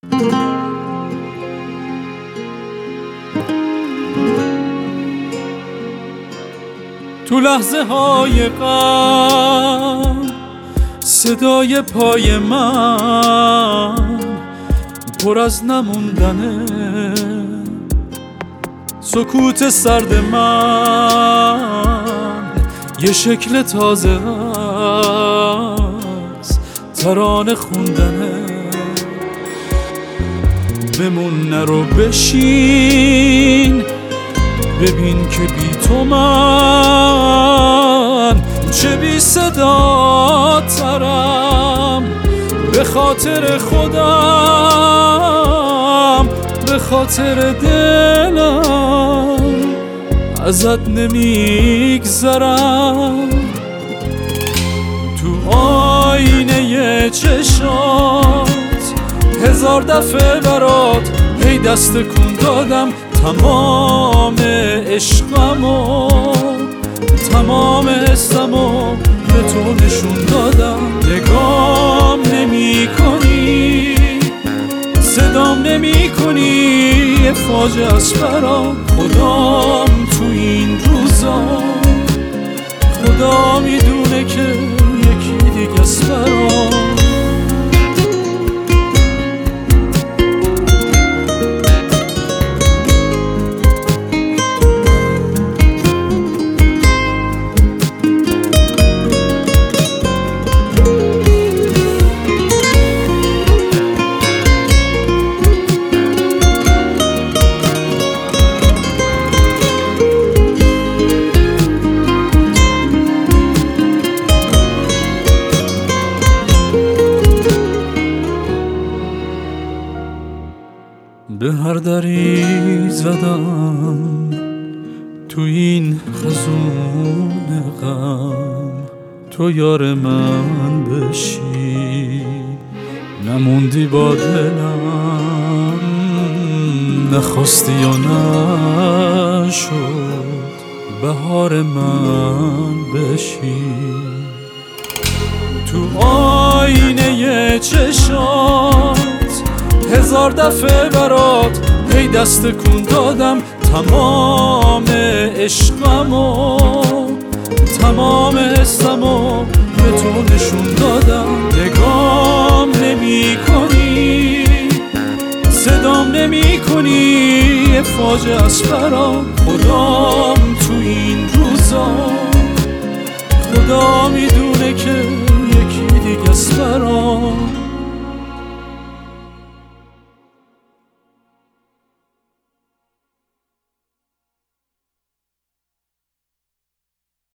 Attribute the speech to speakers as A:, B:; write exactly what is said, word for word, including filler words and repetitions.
A: تو لحظه های غم صدای پای من پر از نموندنه، سکوت سرد من یه شکل تازه است، ترانه خوندنه. بمون نرو بشین، ببین که بی تو من چه بی صدا ترم. به خاطر خودم، به خاطر دلم ازت نمیگذرم. تو آینه چشات هزار دفعه برات هی دست کن دادم، تمام عشقمو تمام حسمو به تو نشون دادم. نگام نمی کنی، صدام نمی کنی، یه فاجعه است برام. خدام تو این روزا، خدا میدونه که یکی دیگه است برام. به هر دری زدم تو این خزون غم، تو یار من بشی نموندی با دلم. نخواستی یا نشد بهار من بشی. تو آینه چشات هزار دفعه برات هی دست کن دادم، تمام عشقمو تمام حسمو به تو نشون دادم. نگام نمی کنی، صدام نمی کنی، یه فاجعه است برام. خدام تو این روزا، خدا میدونه که